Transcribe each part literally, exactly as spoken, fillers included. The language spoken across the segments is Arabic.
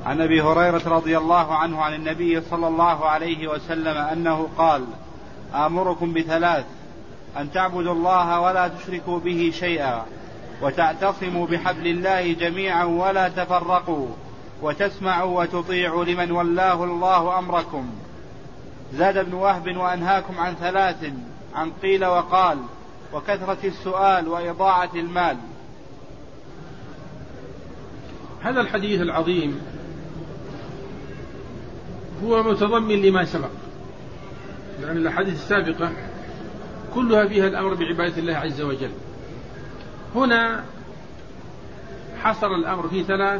عن أبي هريرة رضي الله عنه عن النبي صلى الله عليه وسلم أنه قال: آمركم بثلاث: أن تعبدوا الله ولا تشركوا به شيئا، وتعتصموا بحبل الله جميعا ولا تفرقوا، وتسمعوا وتطيعوا لمن ولاه الله أمركم. زاد ابن وهب: وأنهاكم عن ثلاث: عن قيل وقال، وكثرة السؤال، وإضاعة المال. هذا الحديث العظيم هو متضمن لما سبق، لأن الأحاديث السابقة كلها فيها الأمر بعبادة الله عز وجل. هنا حصر الأمر في ثلاث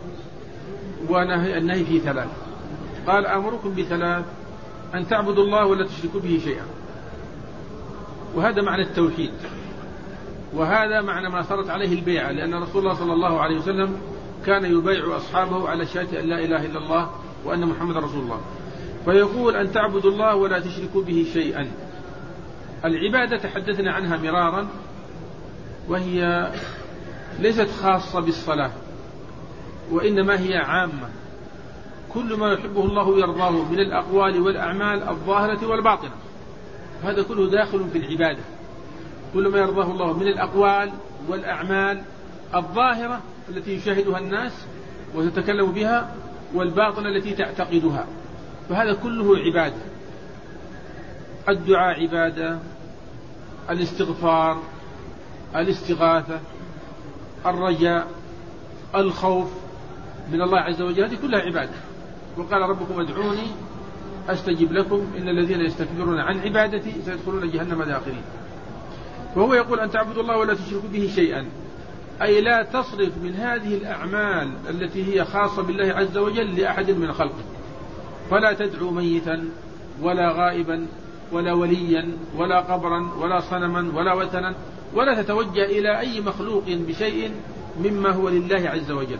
والنهي في ثلاث. قال: آمركم بثلاث: أن تعبدوا الله ولا تشركوا به شيئا، وهذا معنى التوحيد، وهذا معنى ما صارت عليه البيعة، لأن رسول الله صلى الله عليه وسلم كان يبايع أصحابه على شهادة أن لا إله إلا الله وأن محمد رسول الله. فيقول: أن تعبدوا الله ولا تشركوا به شيئا. العبادة تحدثنا عنها مرارا، وهي ليست خاصة بالصلاة، وإنما هي عامة، كل ما يحبه الله ويرضاه من الأقوال والأعمال الظاهرة والباطنة، هذا كله داخل في العبادة. كل ما يرضاه الله من الأقوال والأعمال الظاهرة التي يشاهدها الناس وتتكلم بها، والباطنة التي تعتقدها، فهذا كله عبادة. الدعاء عبادة، الاستغفار، الاستغاثة، الرجاء، الخوف من الله عز وجل، هذه كلها عبادة. وقال: ربكم ادعوني أستجب لكم إن الذين يستكبرون عن عبادتي سيدخلون جهنم داخرين. وهو يقول: أن تعبدوا الله ولا تشركوا به شيئا، أي لا تصرف من هذه الأعمال التي هي خاصة بالله عز وجل لأحد من خلقه، فلا تدعو ميتا ولا غائبا ولا وليا ولا قبرا ولا صنما ولا وثنا، ولا تتوجه إلى أي مخلوق بشيء مما هو لله عز وجل.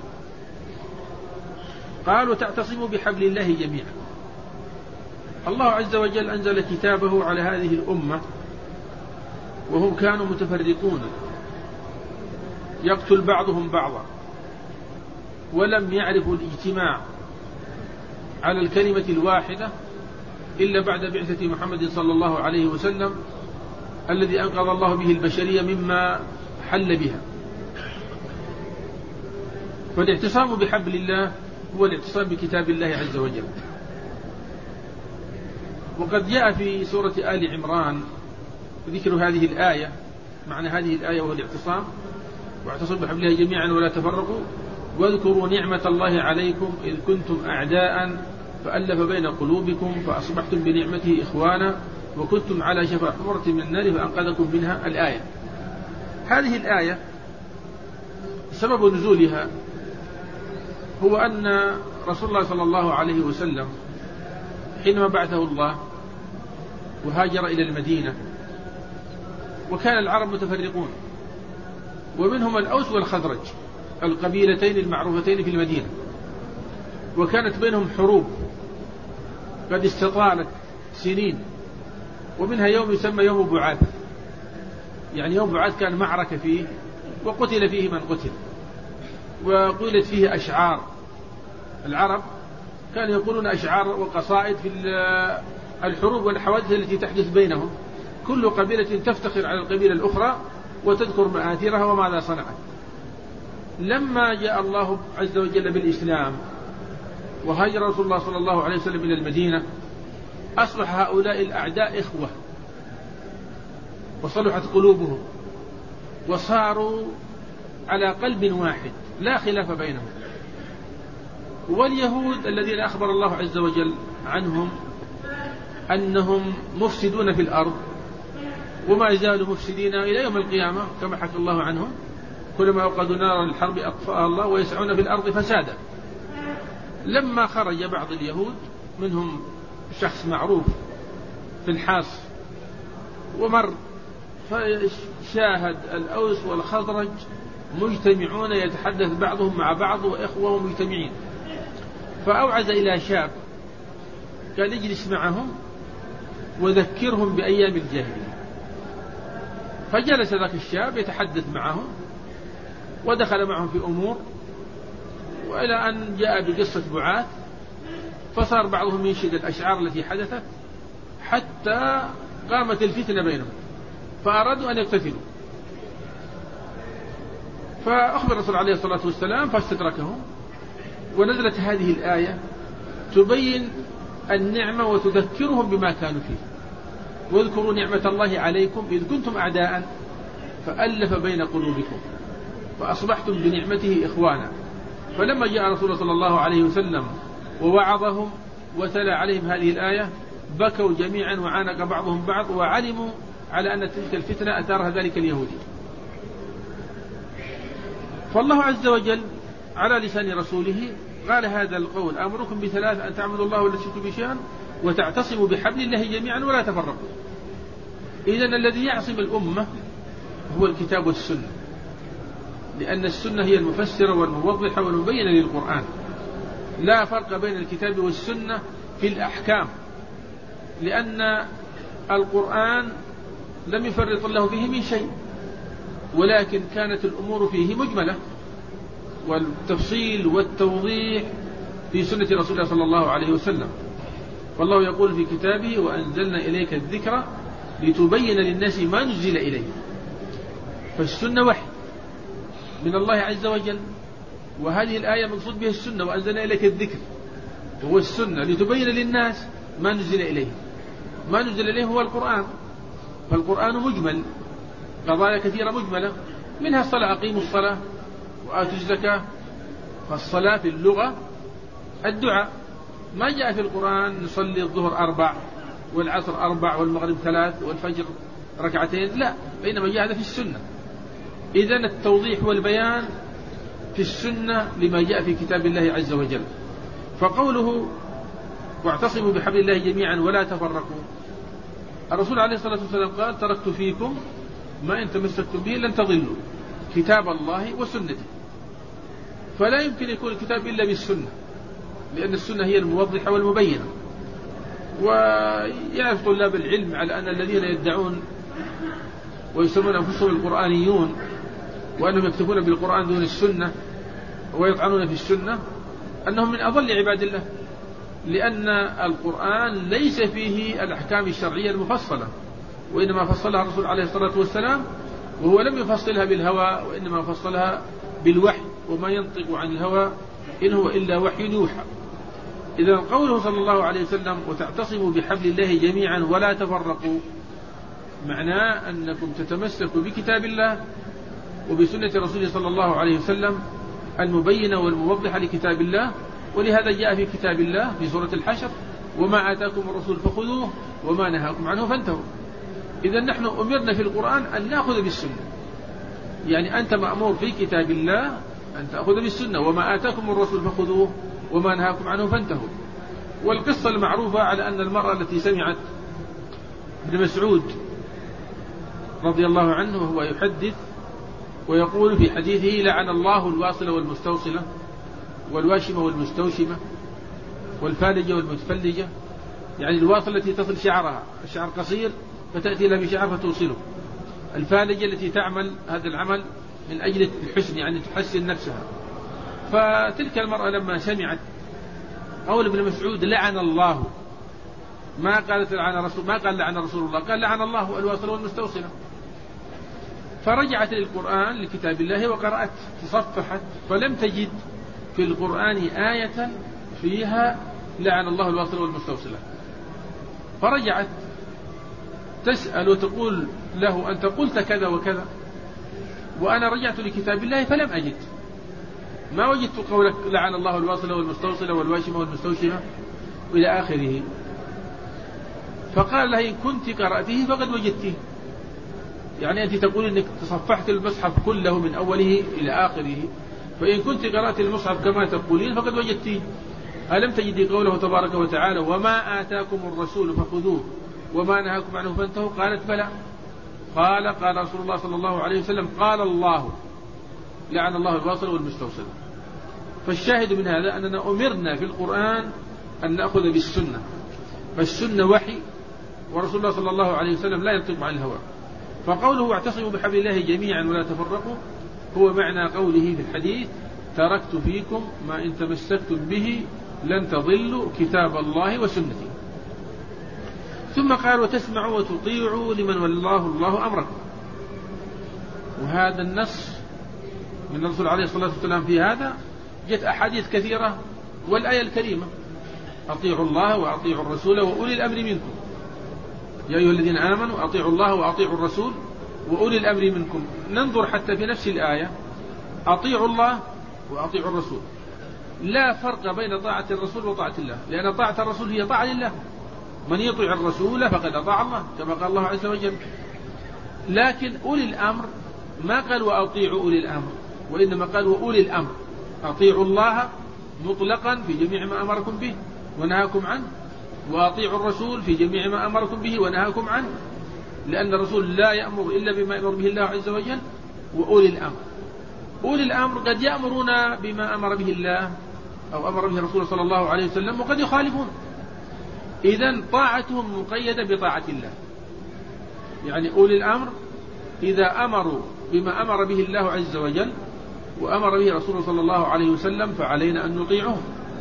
قالوا: تعتصموا بحبل الله جميعا. الله عز وجل أنزل كتابه على هذه الأمة وهم كانوا متفرقون، يقتل بعضهم بعضا، ولم يعرفوا الاجتماع على الكلمة الواحدة إلا بعد بعثة محمد صلى الله عليه وسلم، الذي أنقذ الله به البشرية مما حل بها. فالاعتصام بحبل الله هو الاعتصام بكتاب الله عز وجل. وقد جاء في سورة آل عمران ذكر هذه الآية، معنى هذه الآية وهو الاعتصام: واعتصموا بحبل الله جميعا ولا تفرقوا، واذكروا نعمة الله عليكم إذ كنتم أعداء فألف بين قلوبكم فأصبحتم بنعمته إخوانا وكنتم على شفا حفرة من النار فأنقذكم منها. الآية هذه الآية سبب نزولها هو أن رسول الله صلى الله عليه وسلم حينما بعثه الله وهاجر إلى المدينة، وكان العرب متفرقون، ومنهم الأوس والخزرج، القبيلتين المعروفتين في المدينة، وكانت بينهم حروب قد استطالت سنين، ومنها يوم يسمى يوم بعاث، يعني يوم بعاث كان معركة فيه وقتل فيه من قتل، وقيلت فيه أشعار. العرب كانوا يقولون أشعار وقصائد في الحروب والحوادث التي تحدث بينهم، كل قبيلة تفتخر على القبيلة الأخرى وتذكر مآثرها وماذا صنعت. لما جاء الله عز وجل بالإسلام وهاجر رسول الله صلى الله عليه وسلم إلى المدينة، أصبح هؤلاء الأعداء إخوة وصلحت قلوبهم وصاروا على قلب واحد لا خلاف بينهم. واليهود الذين أخبر الله عز وجل عنهم أنهم مفسدون في الأرض وما زالوا مفسدين إلى يوم القيامة كما حكى الله عنهم، كلما أوقدوا نارا للحرب أطفأها الله ويسعون في الأرض فسادا. لما خرج بعض اليهود منهم شخص معروف في الحاص ومر فشاهد الأوس والخزرج مجتمعون يتحدث بعضهم مع بعض وإخوة مجتمعين، فأوعز إلى شاب قال: اجلس معهم وذكرهم بأيام الجاهلية. فجلس ذاك الشاب يتحدث معهم ودخل معهم في أمور، وإلى أن جاء بقصة بعاث، فصار بعضهم ينشد الأشعار التي حدثت حتى قامت الفتنة بينهم فأرادوا أن يقتتلوا، فأخبر الرسول عليه الصلاة والسلام فاستدركهم، ونزلت هذه الآية تبين النعمة وتذكرهم بما كانوا فيه. واذكروا نعمة الله عليكم إذ كنتم أعداء فألف بين قلوبكم فأصبحتم بنعمته إخوانا. فلما جاء رسول صلى الله عليه وسلم ووعظهم وتلا عليهم هذه الآية بكوا جميعا وعانق بعضهم بعض، وعلموا على أن تلك الفتنة أثارها ذلك اليهودي. فالله عز وجل على لسان رسوله قال هذا القول: أمركم بثلاث: أن تعبدوا الله ولا تشركوا به شيئا وتعتصموا بحبل الله جميعا ولا تفرقوا. إذن الذي يعصم الأمة هو الكتاب والسنة، لأن السنة هي المفسرة والموضحة والمبينة للقرآن. لا فرق بين الكتاب والسنة في الأحكام، لأن القرآن لم يفرط الله فيه من شيء، ولكن كانت الأمور فيه مجملة، والتفصيل والتوضيح في سنة رسول الله صلى الله عليه وسلم. والله يقول في كتابه: وأنزلنا إليك الذكر لتبين للناس ما نزل إليه. فالسنة وحي من الله عز وجل، وهذه الآية مقصود بها السنة. وأنزلنا إليك الذكر هو السنة لتبين للناس ما نزل إليه. ما نزل إليه هو القرآن، فالقرآن مجمل، قضايا كثيرة مجملة، منها الصلاة: أقيموا الصلاة وآتوا الزكاة. فالصلاة في اللغة الدعاء. ما جاء في القرآن نصلي الظهر أربع والعصر أربع والمغرب ثلاث والفجر ركعتين، لا، بينما جاء هذا في السنة. إذن التوضيح والبيان في السنة لما جاء في كتاب الله عز وجل. فقوله: واعتصموا بحبل الله جميعا ولا تفرقوا، الرسول عليه الصلاة والسلام قال: تركت فيكم ما إن تمسكتم به لن تضلوا، كتاب الله وسنته. فلا يمكن يكون الكتاب إلا بالسنة، لأن السنة هي الموضحة والمبينة. ويعرف طلاب العلم على أن الذين يدعون ويسمون أنفسهم القرآنيون وأنهم يكتبون بالقرآن دون السنة ويطعنون في السنة أنهم من أضل عباد الله، لأن القرآن ليس فيه الأحكام الشرعية المفصلة، وإنما فصلها الرسول عليه الصلاة والسلام، وهو لم يفصلها بالهوى وإنما فصلها بالوحي، وما ينطق عن الهوى إن هو إلا وحي يوحى. إذا قوله صلى الله عليه وسلم: وتعتصموا بحبل الله جميعا ولا تفرقوا، معناه أنكم تتمسكوا بكتاب الله وبسنة رسوله صلى الله عليه وسلم المبينة والموضحة لكتاب الله. ولهذا جاء في كتاب الله في سورة الحشر: وما آتاكم الرسول فخذوه وما نهاكم عنه فانتهوا. إذا نحن أمرنا في القرآن أن نأخذ بالسنة، يعني أنت مأمور في كتاب الله أن تأخذ بالسنة: وما آتاكم الرسول فخذوه وما نهاكم عنه فانتهوا. والقصة المعروفة على أن المرأة التي سمعت ابن مسعود رضي الله عنه وهو يحدث ويقول في حديثه: لعن الله الواصلة والمستوصلة والواشمة والمستوشمة والفالجة والمتفلجة. يعني الواصلة التي تصل شعرها، الشعر قصير فتأتي لها بشعر فتوصله. الفالجة التي تعمل هذا العمل من أجل الحسن، يعني تحسن نفسها. فتلك المرأة لما سمعت قول ابن مسعود لعن الله، ما قالت لعن رسول ما قال لعن رسول الله، قال لعن الله الواصلة والمستوصلة. فرجعت للقرآن لكتاب الله وقرأت تصفحت، فلم تجد في القرآن آية فيها لعن الله الواصلة والمستوصلة. فرجعت تسأل وتقول له: أنت قلت كذا وكذا، وأنا رجعت لكتاب الله فلم أجد، ما وجدت قولك لعن الله الواصلة والمستوصلة والواشمة والمستوشمة إلى آخره. فقال لها: إن كنت قرأته فقد وجدته، يعني أنت تقول أنك تصفحت المصحف كله من أوله إلى آخره، فإن كنت قرأت المصحف كما تقولين فقد وجدته. ألم تجدي قوله تبارك وتعالى: وما آتاكم الرسول فخذوه وما نهاكم عنه فانتهوا؟ قالت: بلى. قال: قال رسول الله صلى الله عليه وسلم: قال الله لعن الله الواصل والمستوصل. فالشاهد من هذا أننا أمرنا في القرآن أن نأخذ بالسنة، فالسنة وحي، ورسول الله صلى الله عليه وسلم لا ينطق عن الهوى. فقوله: واعتصموا بحبل الله جميعا ولا تفرقوا هو معنى قوله في الحديث: تركت فيكم ما إن تمسكتم به لن تضلوا كتاب الله وسنتي. ثم قال وتسمعوا وتطيعوا لمن والله الله أمركم. وهذا النص من الرسول عليه الصلاة والسلام في هذا جت أحاديث كثيرة والآية الكريمة أطيعوا الله وأطيعوا الرسول وأولي الأمر منكم يا أيها الذين آمنوا أطيعوا الله وأطيعوا الرسول وأولي الأمر منكم. ننظر حتى في نفس الآية أطيعوا الله وأطيعوا الرسول، لا فرق بين طاعة الرسول وطاعة الله، لأن طاعة الرسول هي طاعة لله، من يطيع الرسول فقد أطاع الله كما قال الله عز وجل. لكن أولي الأمر ما قال وأطيعوا أولي الأمر، وإنما قال وأولي الأمر. أطيعوا الله مطلقا في جميع ما أمركم به ونهاكم عنه، وأطيعوا الرسول في جميع ما أمركم به ونهاكم عنه، لأن الرسول لا يأمر إلا بما يأمر به الله عز وجل. وأولي الأمر، أولي الأمر قد يأمرون بما أمر به الله أو أمر به الرسول صلى الله عليه وسلم وقد يخالفون، إذن طاعتهم مقيدة بطاعة الله. يعني أولي الأمر إذا أمروا بما أمر به الله عز وجل وأمر به رسول صلى الله عليه وسلم فعلينا أن نطيعهم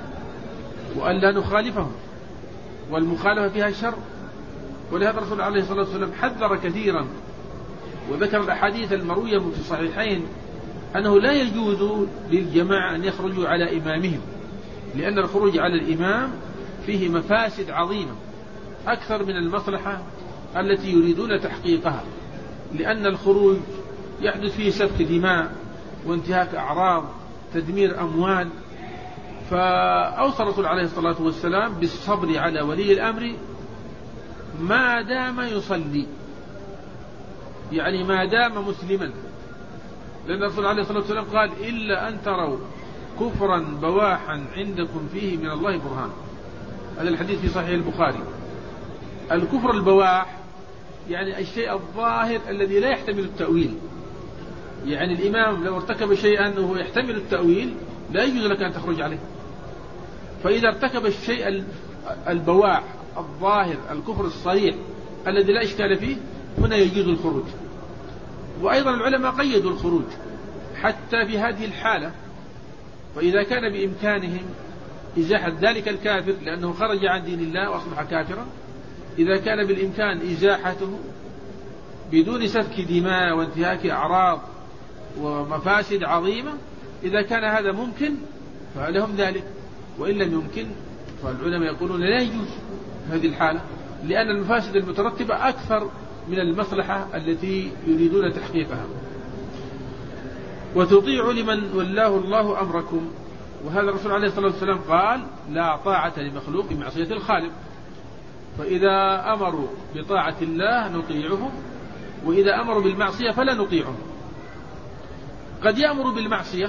وأن لا نخالفهم، والمخالفة فيها الشر. ولهذا الرسول عليه الصلاة والسلام حذر كثيرا وذكر الأحاديث المروية في الصحيحين أنه لا يجوز للجماعة أن يخرجوا على إمامهم، لأن الخروج على الإمام فيه مفاسد عظيمة أكثر من المصلحة التي يريدون تحقيقها، لأن الخروج يحدث فيه سفك دماء وانتهاك أعراض تدمير أموال. فأوصى الرسول عليه الصلاة والسلام بالصبر على ولي الأمر ما دام يصلي، يعني ما دام مسلما، لأن الرسول عليه الصلاة والسلام قال إلا أن تروا كفرا بواحا عندكم فيه من الله برهان. هذا الحديث في صحيح البخاري. الكفر البواح يعني الشيء الظاهر الذي لا يحتمل التأويل، يعني الإمام لو ارتكب شيئا أنه يحتمل التأويل لا يجوز لك أن تخرج عليه. فإذا ارتكب الشيء البواح الظاهر الكفر الصريح الذي لا إشكال فيه هنا يجوز الخروج. وأيضا العلماء قيدوا الخروج حتى في هذه الحالة، فإذا كان بإمكانهم إزاحة ذلك الكافر لأنه خرج عن دين الله وأصبح كافرا، إذا كان بالإمكان إزاحته بدون سفك دماء وانتهاك أعراض ومفاسد عظيمة، إذا كان هذا ممكن فلهم ذلك، وإن لم يمكن فالعلماء يقولون لا يجوز هذه الحالة، لأن المفاسد المترتبة أكثر من المصلحة التي يريدون تحقيقها. وتطيعوا لمن والله الله أمركم. وهذا الرسول عليه الصلاة والسلام قال لا طاعة لمخلوق بمعصية الخالق، فإذا أمروا بطاعة الله نطيعهم، وإذا أمروا بالمعصية فلا نطيعهم. قد يأمروا بالمعصية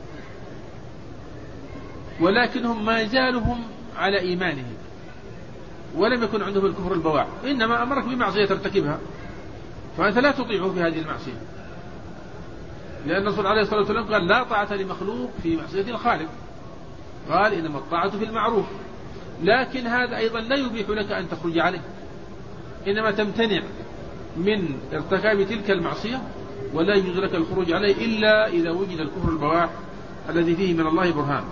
ولكنهم ما زالهم على إيمانهم ولم يكن عندهم الكفر البواح، إنما أمرك بمعصية ترتكبها فأنت لا تطيعه في هذه المعصية، لأن الرسول عليه الصلاة والسلام قال لا طاعة لمخلوق في معصية الخالق، قال إنما الطاعة في المعروف. لكن هذا أيضا لا يبيح لك أن تخرج عليه، إنما تمتنع من ارتكاب تلك المعصية ولا يجوز لك الخروج عليه إلا إذا وجد الكفر البواح الذي فيه من الله برهان.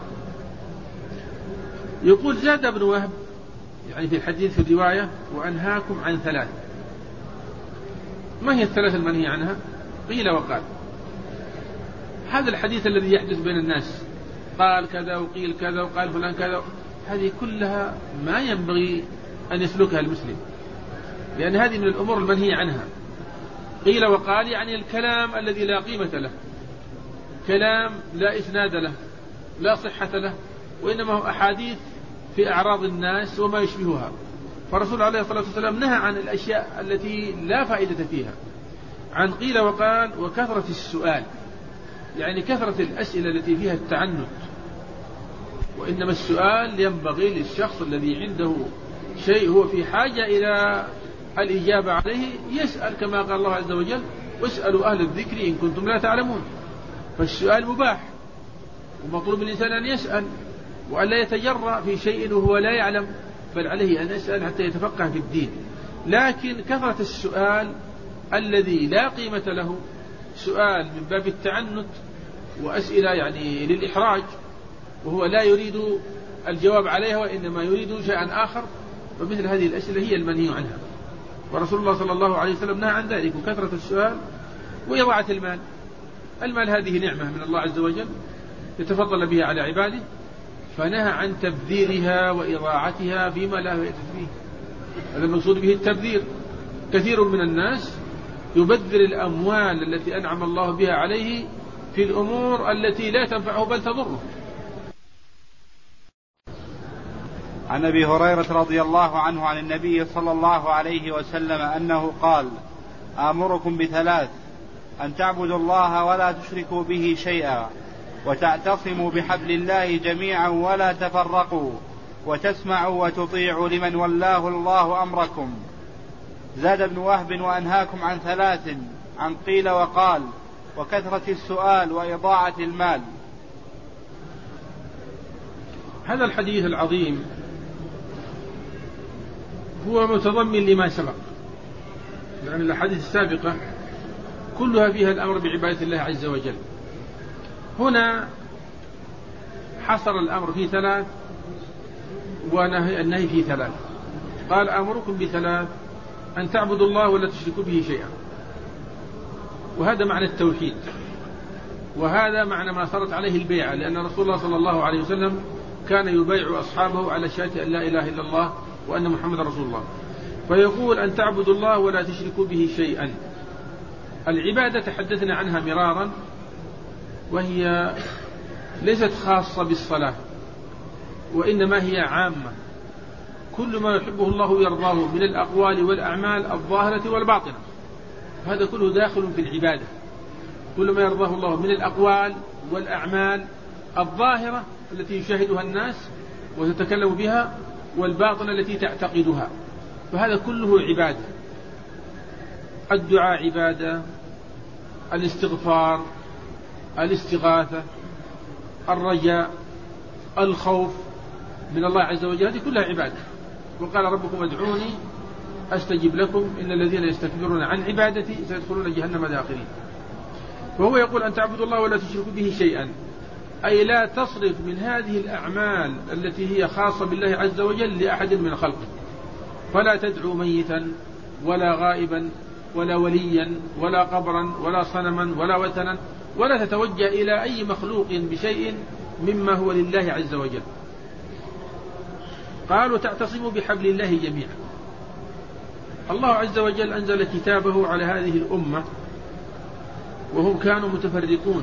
يقول زاد ابن وهب يعني في الحديث في الرواية وأنهاكم عن ثلاث. ما هي الثلاث المنهي عنها؟ قيل وقال. هذا الحديث الذي يحدث بين الناس قال كذا وقيل كذا وقال فلان كذا، هذه كلها ما ينبغي أن يسلكها المسلم، لأن هذه من الأمور المنهي عنها. قيل وقال يعني الكلام الذي لا قيمة له، كلام لا إسناد له لا صحة له، وإنما هو أحاديث في أعراض الناس وما يشبهها. فالرسول عليه الصلاة والسلام نهى عن الأشياء التي لا فائدة فيها، عن قيل وقال وكثرة السؤال، يعني كثرة الأسئلة التي فيها التعنت. وإنما السؤال ينبغي للشخص الذي عنده شيء هو في حاجة إلى الإجابة عليه يسأل، كما قال الله عز وجل واسألوا أهل الذكر إن كنتم لا تعلمون. فالسؤال مباح ومطلوب الإنسان أن يسأل وأن لا يتجرأ في شيء وهو لا يعلم، بل عليه أن يسأل حتى يتفقه في الدين. لكن كثرة السؤال الذي لا قيمة له، سؤال من باب التعنت وأسئلة يعني للإحراج، وهو لا يريد الجواب عليها وإنما يريد شيئا آخر، فمثل هذه الأسئلة هي المنهي عنها. ورسول الله صلى الله عليه وسلم نهى عن ذلك، وكثرة السؤال وإضاعة المال. المال هذه نعمة من الله عز وجل يتفضل بها على عباده، فنهى عن تبذيرها وإضاعتها فيما لا فائدة فيه. هذا المقصود به التبذير. كثير من الناس يبذر الأموال التي أنعم الله بها عليه في الأمور التي لا تنفعه بل تضره. عن أبي هريرة رضي الله عنه عن النبي صلى الله عليه وسلم أنه قال: آمركم بثلاث: أن تعبدوا الله ولا تشركوا به شيئا، وتعتصموا بحبل الله جميعا ولا تفرقوا، وتسمعوا وتطيعوا لمن ولاه الله أمركم. زاد ابن وهب: وأنهاكم عن ثلاث، عن قيل وقال، وكثرة السؤال وإضاعة المال. هذا الحديث العظيم هو متضمن لما سبق، لأن الأحاديث السابقة كلها فيها الأمر بعبادة الله عز وجل. هنا حصر الأمر في ثلاث والنهي في ثلاث. قال: آمركم بثلاث: أن تعبدوا الله ولا تشركوا به شيئا. وهذا معنى التوحيد، وهذا معنى ما صارت عليه البيعة، لأن رسول الله صلى الله عليه وسلم كان يبايع أصحابه على شهادة أن لا إله إلا الله وأن محمد رسول الله. فيقول: أن تعبدوا الله ولا تشركوا به شيئا. العبادة تحدثنا عنها مرارا، وهي ليست خاصة بالصلاة، وإنما هي عامة. كل ما يحبه الله ويرضاه من الأقوال والأعمال الظاهرة والباطنة، هذا كله داخل في العبادة. كل ما يرضاه الله من الأقوال والأعمال الظاهرة التي يشاهدها الناس وتتكلم بها، والباطنة التي تعتقدها، فهذا كله عبادة. الدعاء عبادة، الاستغفار، الاستغاثة، الرجاء، الخوف من الله عز وجل، هذه كلها عبادة. وقال: ربكم ادعوني أستجب لكم إن الذين يستكبرون عن عبادتي سيدخلون جهنم داخرين. وهو يقول: أن تعبدوا الله ولا تشركوا به شيئا، أي لا تصرف من هذه الأعمال التي هي خاصة بالله عز وجل لأحد من خلقه. فلا تدعو ميتا ولا غائبا ولا وليا ولا قبرا ولا صنما ولا وثنا، ولا تتوجه إلى أي مخلوق بشيء مما هو لله عز وجل. قالوا: تعتصموا بحبل الله جميعا. الله عز وجل أنزل كتابه على هذه الأمة وهم كانوا متفرقون،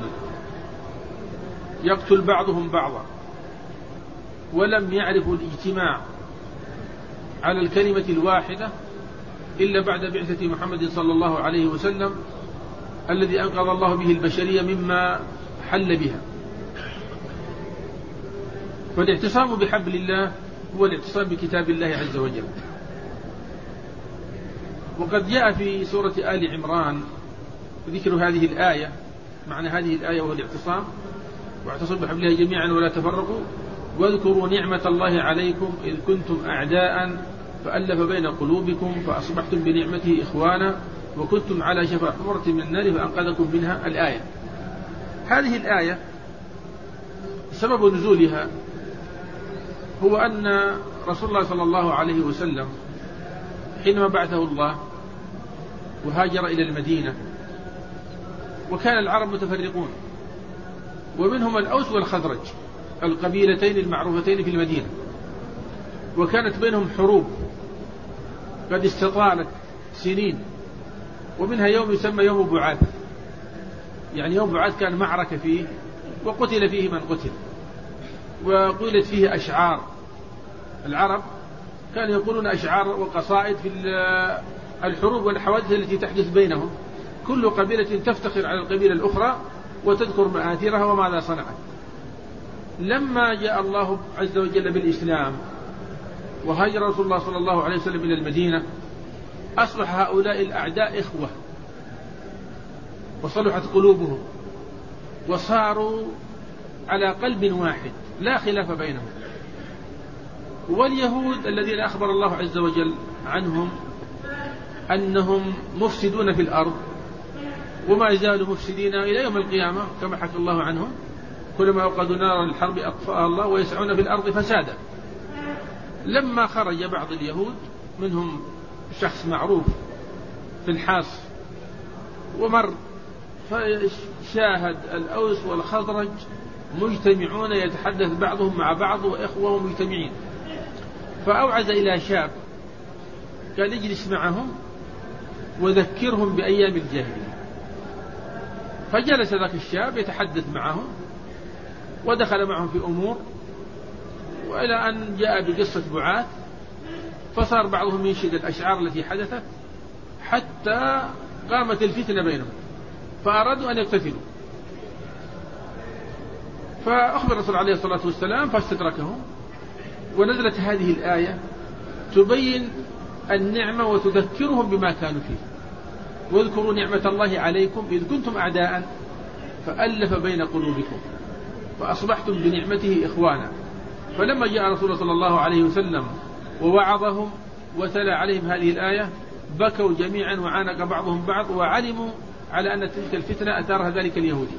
يقتل بعضهم بعضا، ولم يعرفوا الاجتماع على الكلمة الواحدة إلا بعد بعثة محمد صلى الله عليه وسلم، الذي أنقذ الله به البشرية مما حل بها. فالاعتصام بحبل الله هو الاعتصام بكتاب الله عز وجل. وقد جاء في سورة آل عمران ذكر هذه الآية، معنى هذه الآية وهو الاعتصام: واعتصموا بحبل الله جميعا ولا تفرقوا، واذكروا نعمة الله عليكم إذ كنتم أعداء فألف بين قلوبكم فأصبحتم بنعمته إخوانا وكنتم على شفا حفرة من النار فأنقذكم منها. الآية هذه الآية سبب نزولها هو أن رسول الله صلى الله عليه وسلم حينما بعثه الله وهاجر إلى المدينة، وكان العرب متفرقون، ومنهم الأوس والخزرج، القبيلتين المعروفتين في المدينة، وكانت بينهم حروب قد استطالت سنين، ومنها يوم يسمى يوم بعاث. يعني يوم بعاث كان معركة فيه وقتل فيه من قتل، وقيلت فيه أشعار. العرب كانوا يقولون أشعار وقصائد في الحروب والحوادث التي تحدث بينهم، كل قبيلة تفتخر على القبيلة الأخرى وتذكر مآثرها وماذا صنعت. لما جاء الله عز وجل بالإسلام وهاجر رسول الله صلى الله عليه وسلم إلى المدينة، أصبح هؤلاء الأعداء إخوة، وصلحت قلوبهم وصاروا على قلب واحد لا خلاف بينهم. واليهود الذين أخبر الله عز وجل عنهم أنهم مفسدون في الأرض وما زالوا مفسدين إلى يوم القيامة كما حكى الله عنهم، كلما أوقدوا نارا للحرب أطفأها الله ويسعون في الأرض فسادا. لما خرج بعض اليهود منهم شخص معروف في الحاص ومر فشاهد الأوس والخزرج مجتمعون يتحدث بعضهم مع بعض وإخوة مجتمعين، فأوعز إلى شاب قال اجلس معهم وذكرهم بأيام الجاهلية. فجلس ذاك الشاب يتحدث معهم ودخل معهم في أمور، وإلى أن جاء بقصة بعاث، فصار بعضهم ينشد الأشعار التي حدثت حتى قامت الفتنة بينهم فأرادوا أن يقتتلوا. فأخبر الرسول عليه الصلاة والسلام فاستدركهم، ونزلت هذه الآية تبين النعمة وتذكرهم بما كانوا فيه. واذكروا نعمة الله عليكم إذ كنتم أعداء فألف بين قلوبكم فأصبحتم بنعمته إخوانا. فلما جاء رسول صلى الله عليه وسلم ووعظهم وتلا عليهم هذه الآية بكوا جميعا وعانق بعضهم بعض، وعلموا على أن تلك الفتنة أثارها ذلك اليهودي.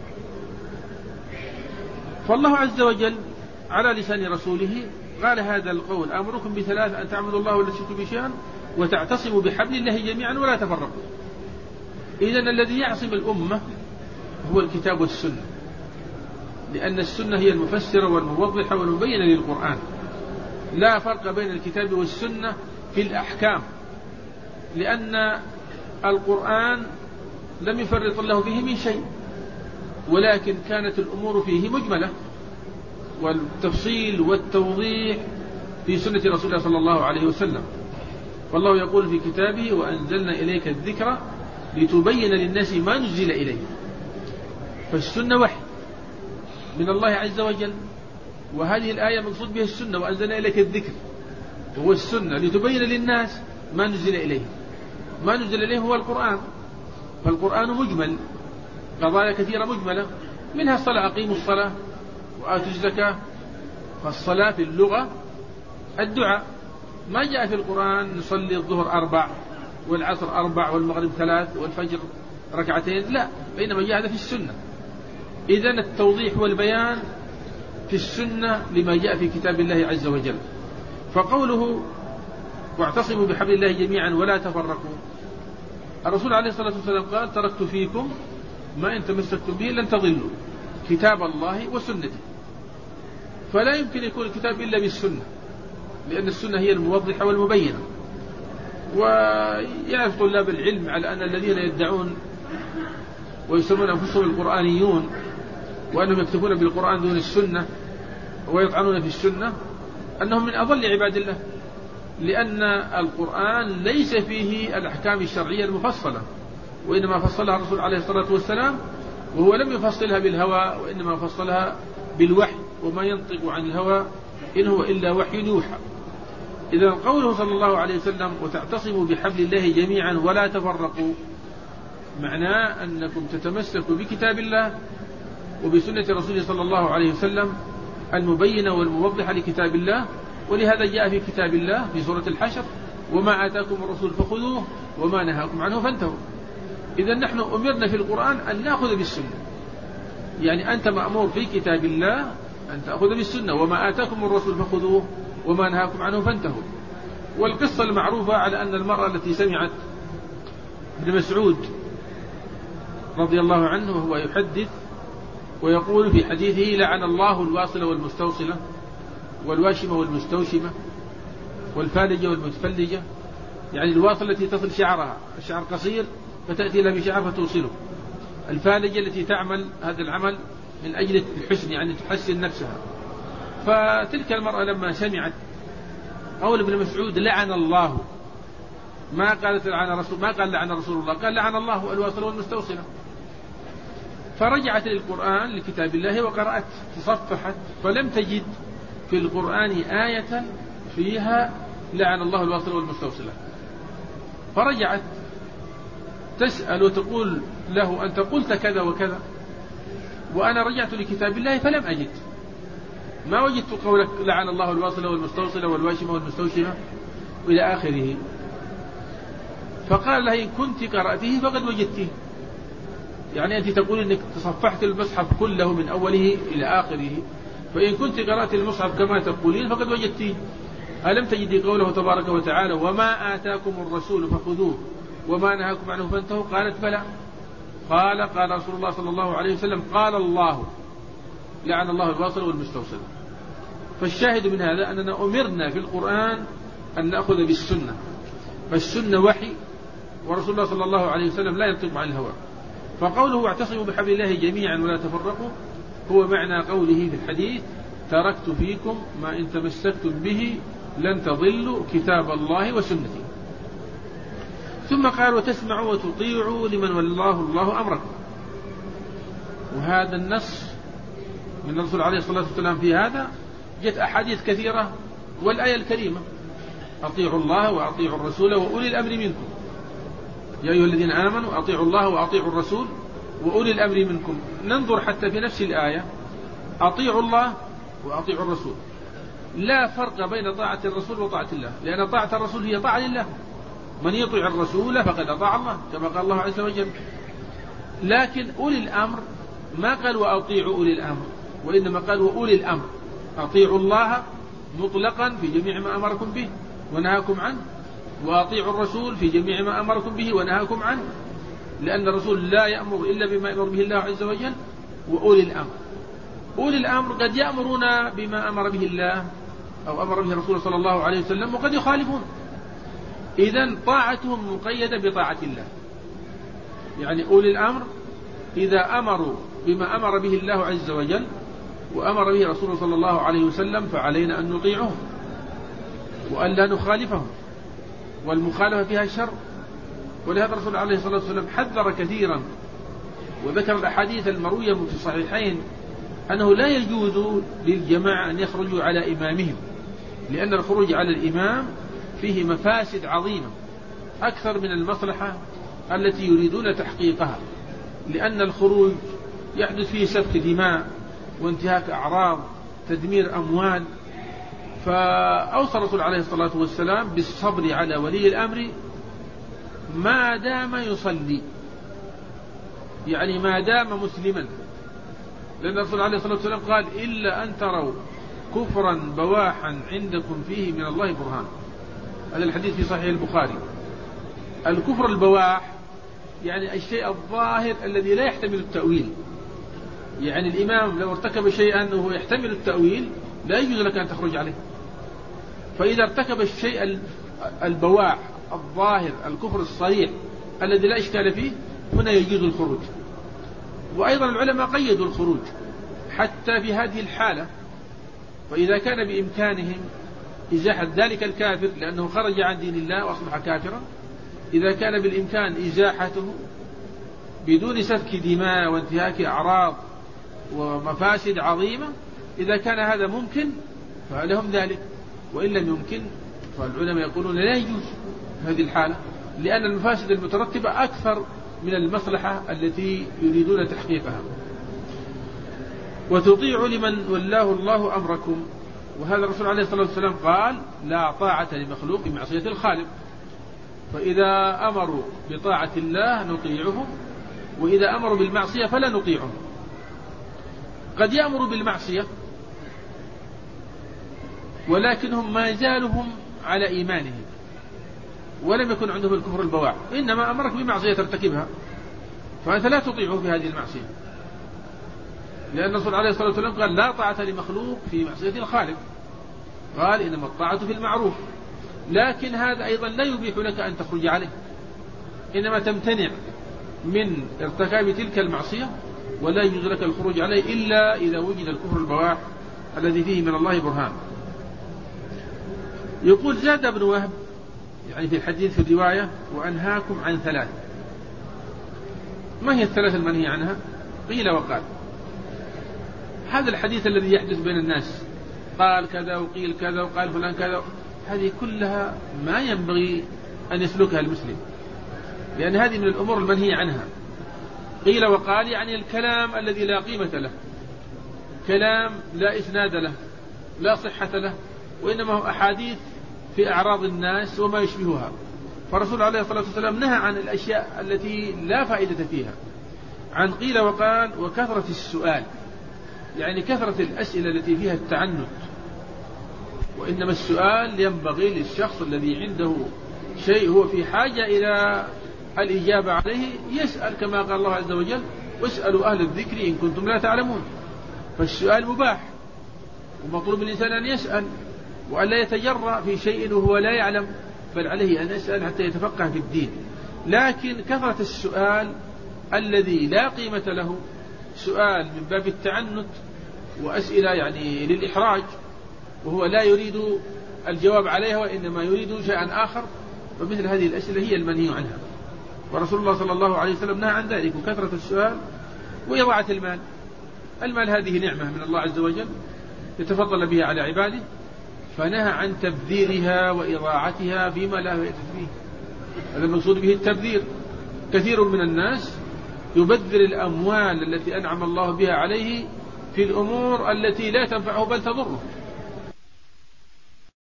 فالله عز وجل على لسان رسوله قال هذا القول: أمركم بثلاث، أن تعبدوا الله ولا تشركوا به شيئا وتعتصموا بحبل الله جميعا ولا تفرقوا. إذن الذي يعصم الأمة هو الكتاب والسنة، لأن السنة هي المفسرة والموضحة والمبينة للقرآن. لا فرق بين الكتاب والسنة في الأحكام، لأن القرآن لم يفرط الله فيه من شيء، ولكن كانت الأمور فيه مجملة، والتفصيل والتوضيح في سنة رسول الله صلى الله عليه وسلم. والله يقول في كتابه: وأنزلنا إليك الذكر لتبين للناس ما نزل إليه. فالسنة وحي من الله عز وجل، وهذه الآية مقصود بها السنة. وأنزلنا إليك الذكر هو السنة لتبين للناس ما نزل إليه. ما نزل إليه هو القرآن، فالقرآن مجمل، قضايا كثيرة مجملة، منها الصلاة: أقيموا الصلاة وآتوا الزكاة. فالصلاة في اللغة الدعاء. ما جاء في القرآن نصلي الظهر أربع والعصر أربع والمغرب ثلاث والفجر ركعتين، لا، بينما جاء هذا في السنة. إذن التوضيح والبيان في السنة لما جاء في كتاب الله عز وجل. فقوله: واعتصموا بحبل الله جميعا ولا تفرقوا، الرسول عليه الصلاة والسلام قال: تركت فيكم ما إن تمسكتم به لن تضلوا، كتاب الله وسنته. فلا يمكن يكون الكتاب إلا بالسنة، لأن السنة هي الموضحة والمبينة. ويعرف طلاب العلم على أن الذين يدعون ويسمون أنفسهم القرآنيون وأنهم يكتبون بالقرآن دون السنة ويطعنون في السنة أنهم من أضل عباد الله، لأن القرآن ليس فيه الأحكام الشرعية المفصلة، وإنما فصلها الرسول عليه الصلاة والسلام، وهو لم يفصلها بالهوى وإنما فصلها بالوحي، وما ينطق عن الهوى إن هو إلا وحي يوحى. إذا قوله صلى الله عليه وسلم: وتعتصموا بحبل الله جميعا ولا تفرقوا، معناه أنكم تتمسكوا بكتاب الله وبسنة رسوله صلى الله عليه وسلم المبينة والموضحة لكتاب الله. ولهذا جاء في كتاب الله في سورة الحشر: وما آتاكم الرسول فخذوه وما نهاكم عنه فانتهوا. إذا نحن أمرنا في القرآن أن نأخذ بالسنة، يعني أنت مأمور في كتاب الله أن تأخذ بالسنة. وما آتاكم الرسول فخذوه وما نهاكم عنه فانتهوا. والقصة المعروفة على أن المرأة التي سمعت ابن مسعود رضي الله عنه وهو يحدث ويقول في حديثه: لعن الله الواصلة والمستوصلة والواشمة والمستوشمة والفالجة والمتفلجة. يعني الواصلة التي تصل شعرها، الشعر قصير فتأتي لها بشعر فتوصله. الفالجة التي تعمل هذا العمل من أجل الحسن، يعني تحسن نفسها. فتلك المرأة لما سمعت قول ابن مسعود لعن الله، ما قالت لعن رسول ما قال لعن رسول الله، قال لعن الله الواصلة والمستوصلة. فرجعت للقرآن لكتاب الله وقرأت تصفحت فلم تجد في القرآن آية فيها لعن الله الواصلة والمستوصلة. فرجعت تسأل وتقول له: أنت قلت كذا وكذا، وأنا رجعت لكتاب الله فلم أجد، ما وجدت قولك لعن الله الواصلة والمستوصلة والواشمة والمستوشمة إلى آخره. فقال لها: إن كنت قرأته فقد وجدته، يعني أنت تقول أنك تصفحت المصحف كله من أوله إلى آخره، فإن كنت قرأت المصحف كما تقولين فقد وجدتيه. ألم تجدي قوله تبارك وتعالى وما آتاكم الرسول فخذوه وما نهاكم عنه فانتهوا؟ قالت بلى. قال قال رسول الله صلى الله عليه وسلم قال الله لعن الله الواصل والمستوصل. فالشاهد من هذا أننا أمرنا في القرآن أن نأخذ بالسنة، فالسنة وحي، ورسول الله صلى الله عليه وسلم لا ينطق عن الهوى. فقوله واعتصموا بحبل الله جميعا ولا تفرقوا هو معنى قوله في الحديث تركت فيكم ما إن تمسكتم به لن تضلوا كتاب الله وسنتي. ثم قال وتسمعوا وتطيعوا لمن والله الله أمركم. وهذا النص من الرسول عليه الصلاة والسلام في هذا جت أحاديث كثيرة، والآية الكريمة أطيعوا الله وأطيعوا الرسول وأولي الأمر منكم يا أيها الذين آمنوا أطيعوا الله وأطيعوا الرسول وأولي الأمر منكم. ننظر حتى في نفس الآية أطيعوا الله وأطيعوا الرسول، لا فرق بين طاعة الرسول وطاعة الله، لأن طاعة الرسول هي طاعة لله، من يطيع الرسول فقد أطاع الله كما قال الله عز وجل. لكن أولي الأمر ما قال وأطيعوا أولي الأمر، وإنما قال وأولي الأمر. أطيعوا الله مطلقا في جميع ما أمركم به ونهاكم عنه، وأطيعوا الرسول في جميع ما أمركم به ونهاكم عنه، لأن الرسول لا يأمر إلا بما يأمر به الله عز وجل. وأولي الأمر أولي الأمر قد يأمرون بما أمر به الله أو أمر به الرسول صلى الله عليه وسلم وقد يخالفون، إذن طاعتهم مقيدة بطاعة الله. يعني أولي الأمر إذا أمروا بما أمر به الله عز وجل وأمر به رسوله صلى الله عليه وسلم فعلينا أن نطيعهم وأن لا نخالفهم، والمخالفة فيها شر. ولهذا الرسول عليه الصلاة والسلام حذر كثيرا وذكر الأحاديث المروية في الصحيحين أنه لا يجوز للجماعة أن يخرجوا على إمامهم، لأن الخروج على الإمام فيه مفاسد عظيمة أكثر من المصلحة التي يريدون تحقيقها، لأن الخروج يحدث فيه سفك دماء وانتهاك أعراض تدمير أموال. فأوصى الرسول عليه الصلاة والسلام بالصبر على ولي الأمر ما دام يصلي، يعني ما دام مسلما، لأن الرسول عليه الصلاة والسلام قال إلا أن تروا كفرا بواحا عندكم فيه من الله برهان. هذا الحديث في صحيح البخاري. الكفر البواح يعني الشيء الظاهر الذي لا يحتمل التأويل، يعني الإمام لو ارتكب شيئا وهو يحتمل التأويل لا يجوز لك أن تخرج عليه. فإذا ارتكب الشيء البواح الظاهر الكفر الصريح الذي لا إشكال فيه هنا يجوز الخروج. وأيضا العلماء قيدوا الخروج حتى في هذه الحالة، فإذا كان بإمكانهم إزاحة ذلك الكافر لأنه خرج عن دين الله وأصبح كافرا، إذا كان بالإمكان إزاحته بدون سفك دماء وانتهاك أعراض ومفاسد عظيمة، إذا كان هذا ممكن فلهم ذلك، وإن لم يمكن فالعلماء يقولون لا يجوز هذه الحالة، لأن المفاسد المترتبة أكثر من المصلحة التي يريدون تحقيقها. وتطيعوا لمن ولاه الله أمركم. وهذا الرسول عليه الصلاة والسلام قال لا طاعة لمخلوق بمعصية الخالق، فإذا أمروا بطاعة الله نطيعهم، وإذا أمروا بالمعصية فلا نطيعهم. قد يأمروا بالمعصية ولكنهم ما زالهم على إيمانهم ولم يكن عندهم الكفر البواح، إنما أمرك بمعصية ترتكبها فأنت لا تطيعه في هذه المعصية، لأن الرسول عليه الصلاة والسلام قال لا طاعة لمخلوق في معصية الخالق، قال إنما الطاعة في المعروف. لكن هذا أيضا لا يبيح لك أن تخرج عليه، إنما تمتنع من ارتكاب تلك المعصية ولا يجوز لك الخروج عليه إلا إذا وجد الكفر البواح الذي فيه من الله برهان. يقول زاد ابن وهب يعني في الحديث في الرواية وأنهاكم عن ثلاث. ما هي الثلاث المنهي عنها؟ قيل وقال. هذا الحديث الذي يحدث بين الناس قال كذا وقيل كذا وقال فلان كذا، هذه كلها ما ينبغي أن يسلكها المسلم، لأن هذه من الأمور المنهي عنها. قيل وقال يعني الكلام الذي لا قيمة له، كلام لا إسناد له لا صحة له، وإنما هو أحاديث في أعراض الناس وما يشبهها. فالرسول عليه الصلاة والسلام نهى عن الأشياء التي لا فائدة فيها، عن قيل وقال وكثرة السؤال، يعني كثرة الأسئلة التي فيها التعنت. وإنما السؤال ينبغي للشخص الذي عنده شيء هو في حاجة إلى الإجابة عليه يسأل، كما قال الله عز وجل واسألوا أهل الذكر إن كنتم لا تعلمون. فالسؤال مباح، ومطلوب الإنسان أن يسأل وأن لا يتجرأ في شيء وهو لا يعلم، بل عليه أن يسأل حتى يتفقه في الدين. لكن كثرة السؤال الذي لا قيمة له، سؤال من باب التعنت وأسئلة يعني للإحراج وهو لا يريد الجواب عليها وإنما يريد شيئا آخر، فمثل هذه الأسئلة هي المنهي عنها. ورسول الله صلى الله عليه وسلم نهى عن ذلك، وكثرة السؤال وإضاعة المال. المال هذه نعمة من الله عز وجل يتفضل بها على عباده، فنهى عن تبذيرها وإضاعتها فيما لا فائدة فيه. هذا المقصود به التبذير. كثير من الناس يبذر الأموال التي أنعم الله بها عليه في الأمور التي لا تنفعه بل تضره.